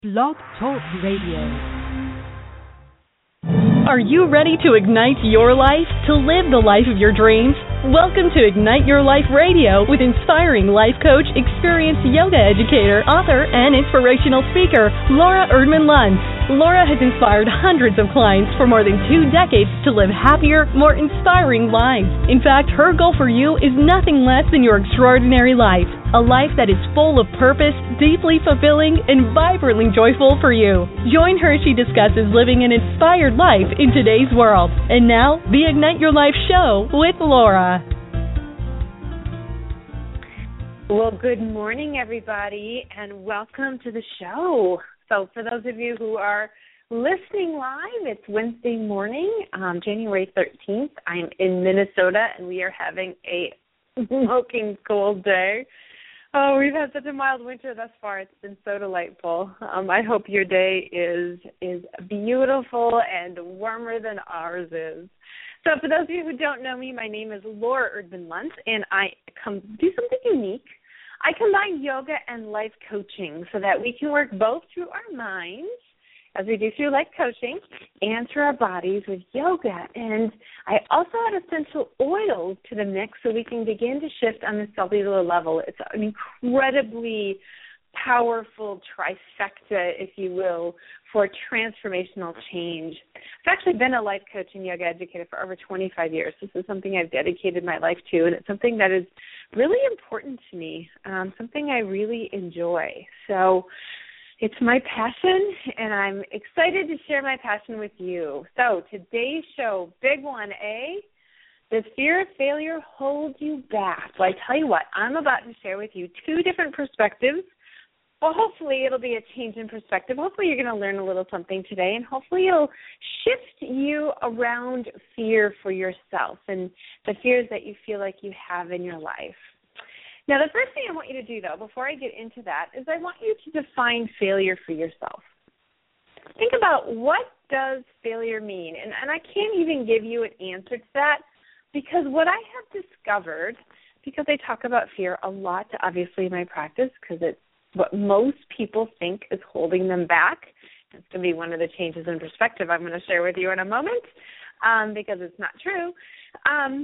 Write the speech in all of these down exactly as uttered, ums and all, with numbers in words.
Blog Talk Radio. Are you ready to ignite your life, to live the life of your dreams? Welcome to Ignite Your Life Radio with inspiring life coach, experienced yoga educator, author, and inspirational speaker, Laura Erdman Luntz. Laura has inspired hundreds of clients for more than two decades to live happier, more inspiring lives. In fact, her goal for you is nothing less than your extraordinary life. A life that is full of purpose, deeply fulfilling, and vibrantly joyful for you. Join her as she discusses living an inspired life in today's world. And now, the Ignite Your Life show with Laura. Well, good morning, everybody, and welcome to the show. So for those of you who are listening live, it's Wednesday morning, um, January thirteenth. I'm in Minnesota, and we are having a smoking cold day. Oh, we've had such a mild winter thus far. It's been so delightful. Um, I hope your day is is beautiful and warmer than ours is. So for those of you who don't know me, my name is Laura Erdman Luntz, and I come do something unique. I combine yoga and life coaching so that we can work both through our minds, as we do through life coaching, and through our bodies with yoga. And I also add essential oils to the mix so we can begin to shift on the cellular level. It's an incredibly powerful trifecta, if you will, for transformational change. I've actually been a life coach and yoga educator for over twenty-five years. This is something I've dedicated my life to, and it's something that is really important to me, um, something I really enjoy. So it's my passion, and I'm excited to share my passion with you. So today's show, big one, eh? Does fear of failure hold you back? Well, I tell you what, I'm about to share with you two different perspectives. Well, hopefully it'll be a change in perspective. Hopefully you're going to learn a little something today, and hopefully it'll shift you around fear for yourself and the fears that you feel like you have in your life. Now, the first thing I want you to do, though, before I get into that, is I want you to define failure for yourself. Think about, what does failure mean? And, and I can't even give you an answer to that, because what I have discovered, because I talk about fear a lot, obviously, in my practice, because it's what most people think is holding them back. It's going to be one of the changes in perspective I'm going to share with you in a moment, um, because it's not true. Um,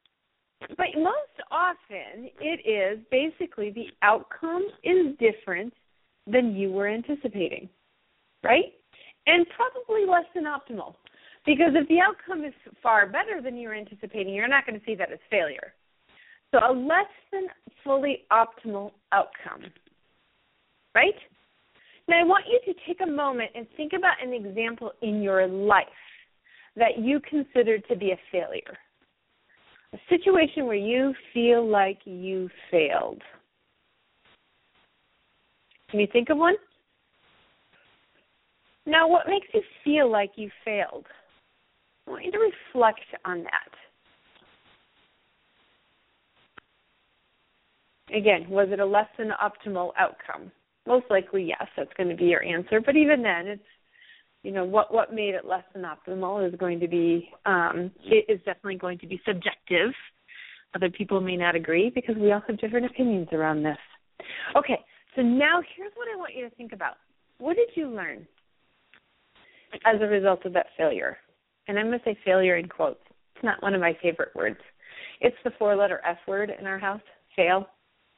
but most often it is basically the outcome is different than you were anticipating, right? And probably less than optimal, because if the outcome is far better than you were anticipating, you're not going to see that as failure. So a less than fully optimal outcome. Right? Now, I want you to take a moment and think about an example in your life that you consider to be a failure, a situation where you feel like you failed. Can you think of one? Now, what makes you feel like you failed? I want you to reflect on that. Again, was it a less than optimal outcome? Most likely, yes, that's going to be your answer. But even then, it's, you know, what, what made it less than optimal is going to be, um, it is definitely going to be subjective. Other people may not agree, because we all have different opinions around this. Okay, so now here's what I want you to think about. What did you learn as a result of that failure? And I'm going to say failure in quotes. It's not one of my favorite words. It's the four-letter F word in our house, fail.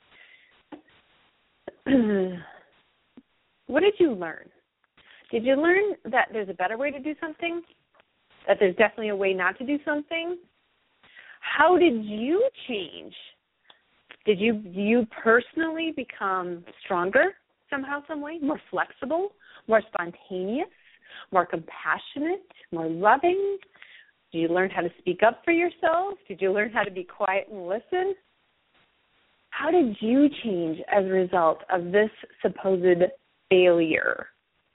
What did you learn? Did you learn that there's a better way to do something? That there's definitely a way not to do something? How did you change? Did you you personally become stronger somehow, some way? More flexible? More spontaneous? More compassionate? More loving? Did you learn how to speak up for yourself? Did you learn how to be quiet and listen? How did you change as a result of this supposed failure?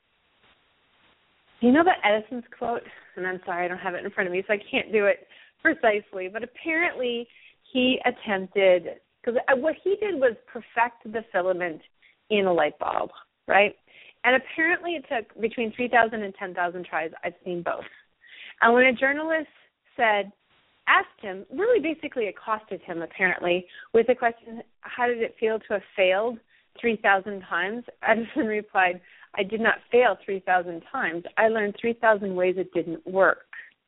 You know that Edison's quote? And I'm sorry, I don't have it in front of me, so I can't do it precisely. But apparently he attempted, because what he did was perfect the filament in a light bulb, right? And apparently it took between three thousand and ten thousand tries. I've seen both. And when a journalist said, asked him, really basically accosted him apparently, with the question, how did it feel to have failed three thousand times? Edison replied, I did not fail three thousand times. I learned three thousand ways it didn't work.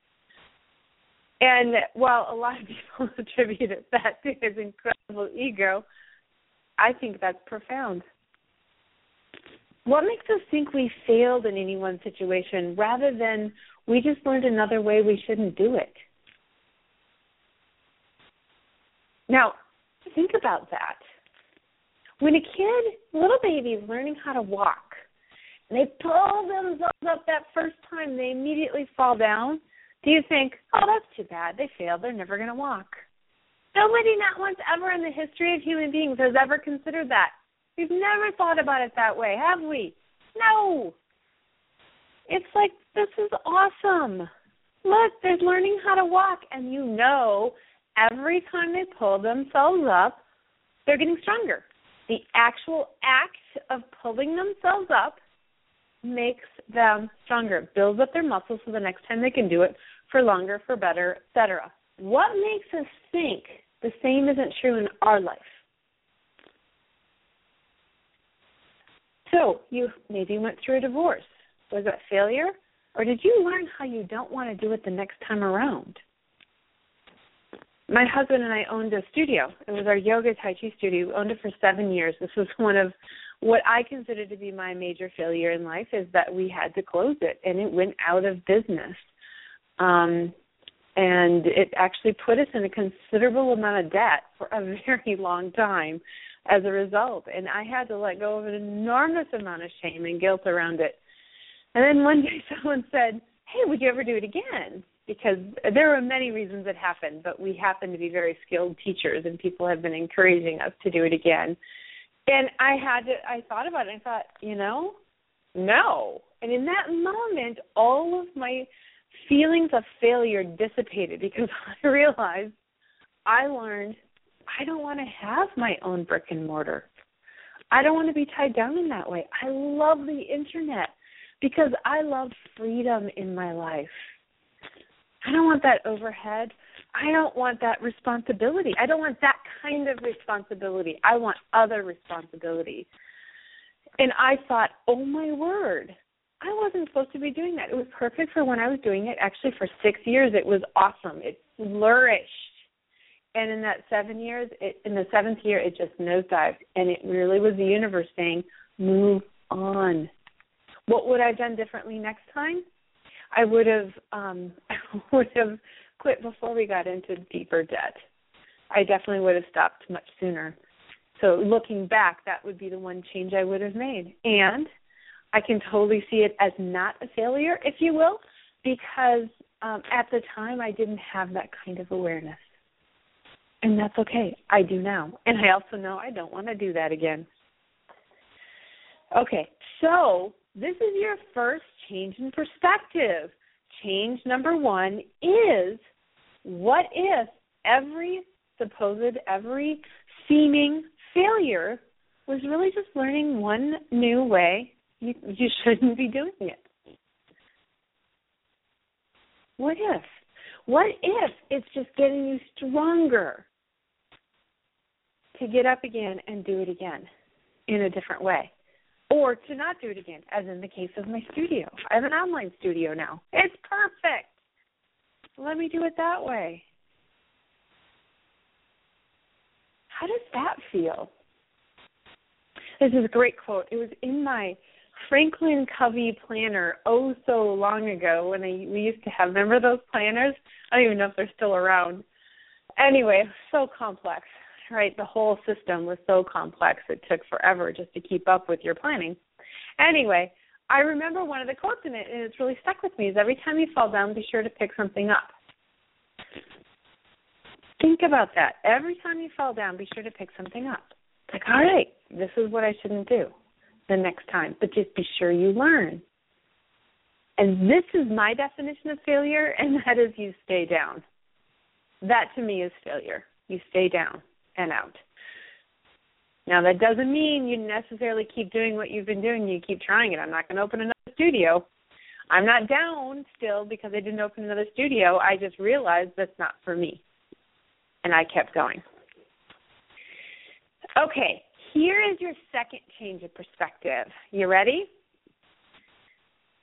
And while a lot of people attribute that to his incredible ego, I think that's profound. What makes us think we failed in any one situation rather than we just learned another way we shouldn't do it? Now, think about that. When a kid, little baby, is learning how to walk, and they pull themselves up that first time, they immediately fall down, do you think, oh, that's too bad, they failed, they're never going to walk? Nobody, not once ever in the history of human beings, has ever considered that. We've never thought about it that way, have we? No. It's like, this is awesome. Look, they're learning how to walk, and you know every time they pull themselves up, they're getting stronger. The actual act of pulling themselves up makes them stronger. It builds up their muscles so the next time they can do it for longer, for better, et cetera. What makes us think the same isn't true in our life? So you maybe went through a divorce. Was that failure? Or did you learn how you don't want to do it the next time around? My husband and I owned a studio. It was our yoga Tai Chi studio. We owned it for seven years. This was one of what I consider to be my major failure in life, is that we had to close it, and it went out of business. Um, and it actually put us in a considerable amount of debt for a very long time as a result. And I had to let go of an enormous amount of shame and guilt around it. And then one day someone said, hey, would you ever do it again? Because there were many reasons it happened, but we happen to be very skilled teachers, and people have been encouraging us to do it again. And I had to, I thought about it, and I thought, you know, no. And in that moment, all of my feelings of failure dissipated, because I realized, I learned, I don't want to have my own brick and mortar. I don't want to be tied down in that way. I love the internet because I love freedom in my life. I don't want that overhead. I don't want that responsibility. I don't want that kind of responsibility. I want other responsibility. And I thought, oh, my word, I wasn't supposed to be doing that. It was perfect for when I was doing it. Actually, for six years, it was awesome. It flourished. And in that seven years, it, in the seventh year, it just nosedived. And it really was the universe saying, move on. What would I have done differently next time? I would have um, I would have quit before we got into deeper debt. I definitely would have stopped much sooner. So looking back, that would be the one change I would have made. And I can totally see it as not a failure, if you will, because um, at the time I didn't have that kind of awareness. And that's okay. I do now. And I also know I don't want to do that again. Okay, so this is your first change in perspective. Change number one is, what if every supposed, every seeming failure was really just learning one new way you, you shouldn't be doing it? What if? What if it's just getting you stronger to get up again and do it again in a different way? Or to not do it again, as in the case of my studio. I have an online studio now. It's perfect. Let me do it that way. How does that feel? This is a great quote. It was in my Franklin Covey planner oh so long ago when I, we used to have, remember those planners? I don't even know if they're still around. Anyway, it was so complex. Right, the whole system was so complex it took forever just to keep up with your planning. Anyway, I remember one of the quotes in it, and it's really stuck with me, is every time you fall down, be sure to pick something up. Think about that. Every time you fall down, be sure to pick something up. It's like, all right, this is what I shouldn't do the next time, but just be sure you learn. And this is my definition of failure, and that is you stay down. That to me is failure. You stay down and out. Now, that doesn't mean you necessarily keep doing what you've been doing. You keep trying it. I'm not going to open another studio. I'm not down still because I didn't open another studio. I just realized that's not for me. And I kept going. Okay, here is your second change of perspective. You ready?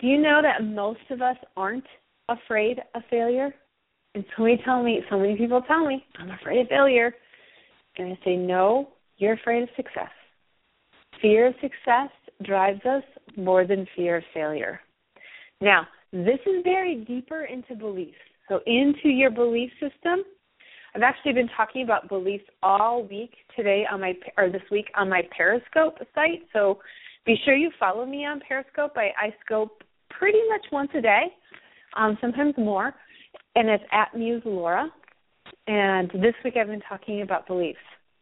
Do you know that most of us aren't afraid of failure? And so many tell me, so many people tell me, I'm afraid of failure. And I say, no, you're afraid of success. Fear of success drives us more than fear of failure. Now, this is very deeper into beliefs. So into your belief system. I've actually been talking about beliefs all week today on my, or this week on my Periscope site. So be sure you follow me on Periscope. I, I scope pretty much once a day, um, sometimes more, and it's at Muse Laura. And this week I've been talking about beliefs.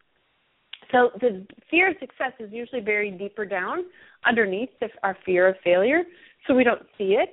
So the fear of success is usually buried deeper down underneath our fear of failure, so we don't see it.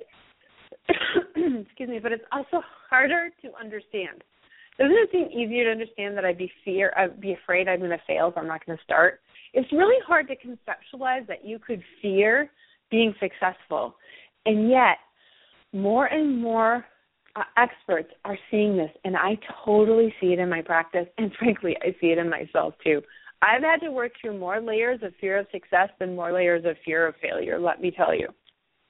Excuse me, but it's also harder to understand. Doesn't it seem easier to understand that I'd be fear, I'd be afraid I'm going to fail if I'm not going to start? It's really hard to conceptualize that you could fear being successful, and yet more and more uh, experts are seeing this, and I totally see it in my practice, and frankly, I see it in myself too. I've had to work through more layers of fear of success than more layers of fear of failure, let me tell you.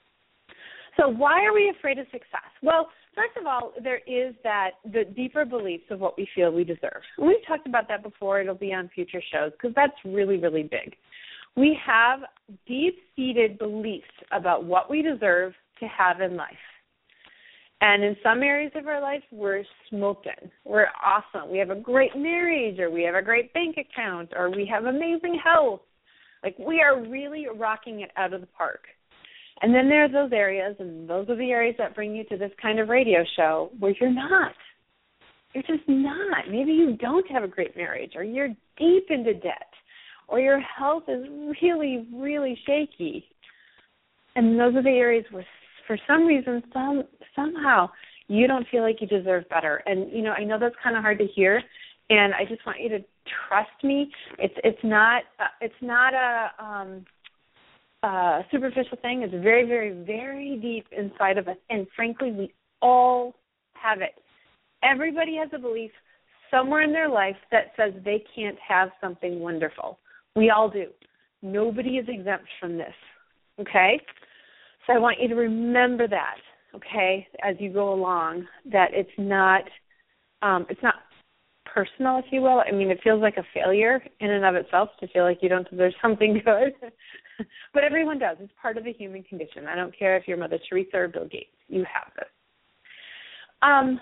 So why are we afraid of success? Well, first of all, there is that the deeper beliefs of what we feel we deserve. And we've talked about that before. It'll be on future shows because that's really, really big. We have deep-seated beliefs about what we deserve to have in life. And in some areas of our life, we're smoking. We're awesome. We have a great marriage, or we have a great bank account, or we have amazing health. Like, we are really rocking it out of the park. And then there are those areas, and those are the areas that bring you to this kind of radio show where you're not. You're just not. Maybe you don't have a great marriage, or you're deep into debt, or your health is really, really shaky. And those are the areas where, for some reason, some somehow you don't feel like you deserve better. And, you know, I know that's kind of hard to hear, and I just want you to trust me. It's it's not uh, it's not a um, uh, superficial thing. It's very, very, very deep inside of us, and frankly, we all have it. Everybody has a belief somewhere in their life that says they can't have something wonderful. We all do. Nobody is exempt from this, okay? So I want you to remember that, okay, as you go along, that it's not um, it's not personal, if you will. I mean, it feels like a failure in and of itself to feel like you don't deserve something good. But everyone does. It's part of the human condition. I don't care if you're Mother Teresa or Bill Gates. You have this. Um,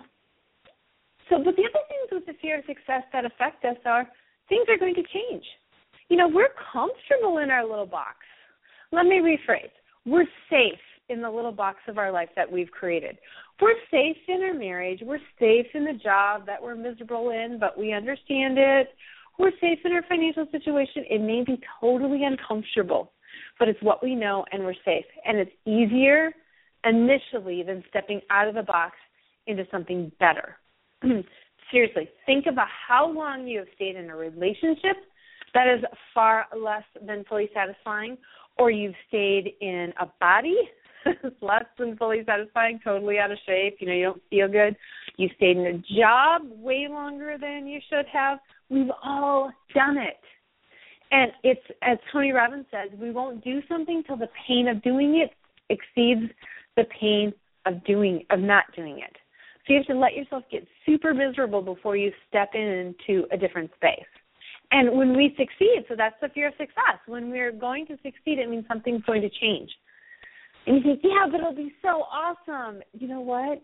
so, but the other things with the fear of success that affect us are things are going to change. You know, we're comfortable in our little box. Let me rephrase. We're safe in the little box of our life that we've created. We're safe in our marriage. We're safe in the job that we're miserable in, but we understand it. We're safe in our financial situation. It may be totally uncomfortable, but it's what we know, and we're safe. And it's easier initially than stepping out of the box into something better. Seriously, think about how long you have stayed in a relationship that is far less than fully satisfying, or you've stayed in a body that's less than fully satisfying, totally out of shape, you know, you don't feel good. You stayed in a job way longer than you should have. We've all done it. And it's, as Tony Robbins says, we won't do something till the pain of doing it exceeds the pain of doing, of not doing it. So you have to let yourself get super miserable before you step into a different space. And when we succeed, so that's the fear of success. When we're going to succeed, it means something's going to change. And you think, yeah, but it'll be so awesome. You know what?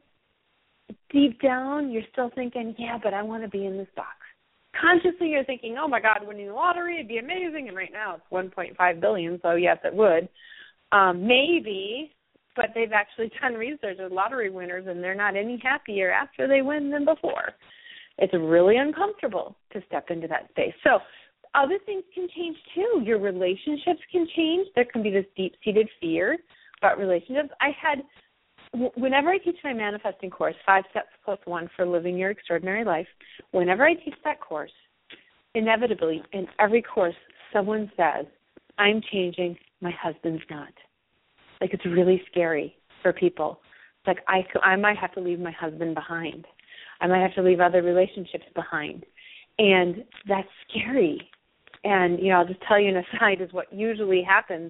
Deep down, you're still thinking, yeah, but I want to be in this box. Consciously, you're thinking, oh, my God, winning the lottery would be amazing. And right now it's one point five billion dollars, so yes, it would. Um, maybe, but they've actually done research with lottery winners, and they're not any happier after they win than before. It's really uncomfortable to step into that space. So other things can change, too. Your relationships can change. There can be this deep-seated fear about relationships. I had, whenever I teach my manifesting course, Five Steps Plus One for Living Your Extraordinary Life, whenever I teach that course, inevitably in every course, someone says, I'm changing, my husband's not. Like, it's really scary for people. It's like, I, I might have to leave my husband behind. I might have to leave other relationships behind. And that's scary. And, you know, I'll just tell you an aside is what usually happens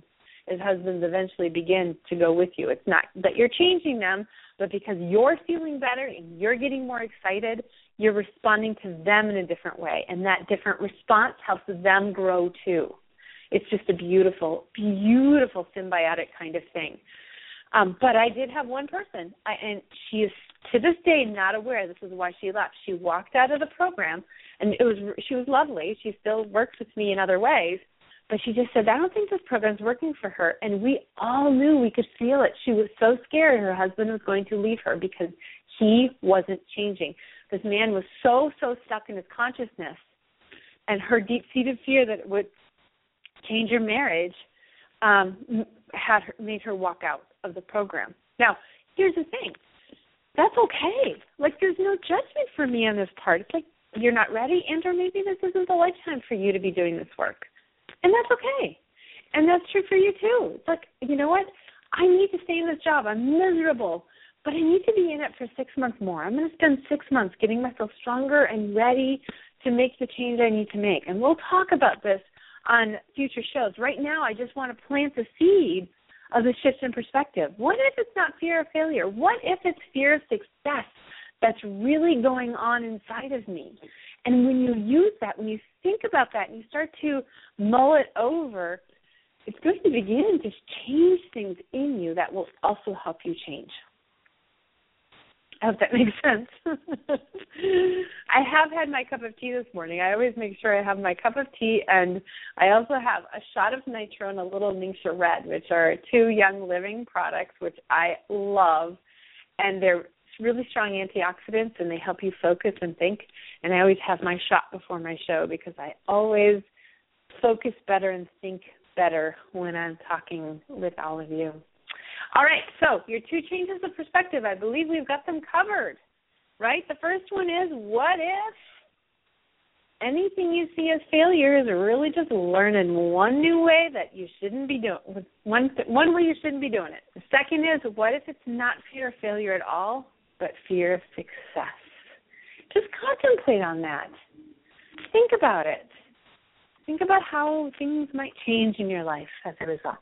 as husbands eventually begin to go with you. It's not that you're changing them, but because you're feeling better and you're getting more excited, you're responding to them in a different way. And that different response helps them grow too. It's just a beautiful, beautiful symbiotic kind of thing. Um, but I did have one person, I, and she is to this day not aware this is why she left. She walked out of the program, and it was she was lovely. She still works with me in other ways, but she just said, I don't think this program's working for her. And we all knew, we could feel it. She was so scared her husband was going to leave her because he wasn't changing. This man was so, so stuck in his consciousness, and her deep-seated fear that it would change her marriage um, had her, made her walk out of the program. Now, here's the thing. That's okay. Like, there's no judgment for me on this part. It's like, you're not ready, and or maybe this isn't the lifetime for you to be doing this work. And that's okay. And that's true for you, too. It's like, you know what? I need to stay in this job. I'm miserable, but I need to be in it for six months more. I'm going to spend six months getting myself stronger and ready to make the change I need to make. And we'll talk about this on future shows. Right now, I just want to plant the seed of the shift in perspective. What if it's not fear of failure? What if it's fear of success that's really going on inside of me? And when you use that, when you think about that and you start to mull it over, it's going to begin to change things in you that will also help you change. I hope that makes sense. I have had my cup of tea this morning. I always make sure I have my cup of tea, and I also have a shot of nitro and a little Ningxia Red, which are two Young Living products, which I love. And they're really strong antioxidants, and they help you focus and think. And I always have my shot before my show because I always focus better and think better when I'm talking with all of you. All right, so your two changes of perspective, I believe we've got them covered, right? The first one is, what if anything you see as failure is really just learning one new way that you shouldn't be doing, one, one way you shouldn't be doing it. The second is, what if it's not fear of failure at all, but fear of success? Just contemplate on that. Think about it. Think about how things might change in your life as a result.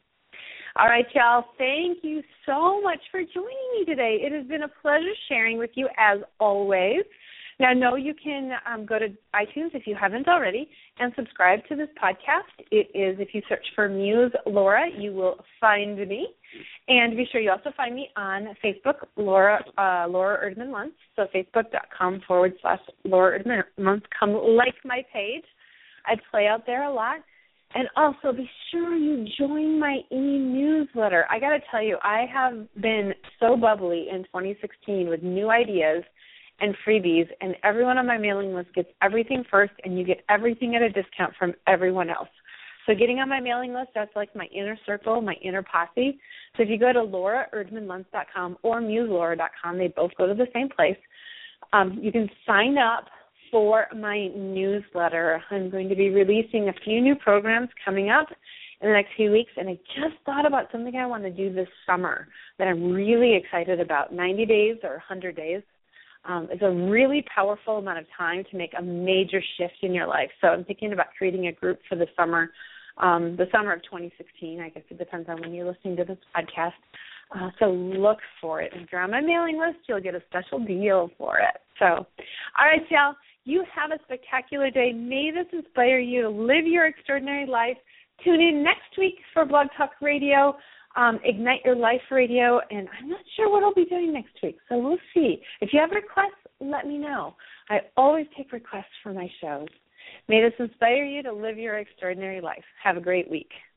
All right, y'all, thank you so much for joining me today. It has been a pleasure sharing with you as always. Now, know you can um, go to iTunes if you haven't already and subscribe to this podcast. It is, if you search for Muse Laura, you will find me. And be sure you also find me on Facebook, Laura uh, Laura Erdman Luntz. So facebook.com forward slash Laura Erdman Luntz. Come like my page. I play out there a lot. And also, be sure you join my e-newsletter. I got to tell you, I have been so bubbly in twenty sixteen with new ideas and freebies, and everyone on my mailing list gets everything first, and you get everything at a discount from everyone else. So getting on my mailing list, that's like my inner circle, my inner posse. So if you go to laura erdman luntz dot com or muse laura dot com, they both go to the same place. Um, you can sign up for my newsletter. I'm going to be releasing a few new programs coming up in the next few weeks, and I just thought about something I want to do this summer that I'm really excited about. ninety days or one hundred days um, is a really powerful amount of time to make a major shift in your life. So I'm thinking about creating a group for the summer, um, the summer of twenty sixteen. I guess it depends on when you're listening to this podcast. Uh, so look for it. If you're on my mailing list, you'll get a special deal for it. So, all right, y'all. You have a spectacular day. May this inspire you to live your extraordinary life. Tune in next week for Blog Talk Radio, um, Ignite Your Life Radio, and I'm not sure what I'll be doing next week, so we'll see. If you have requests, let me know. I always take requests for my shows. May this inspire you to live your extraordinary life. Have a great week.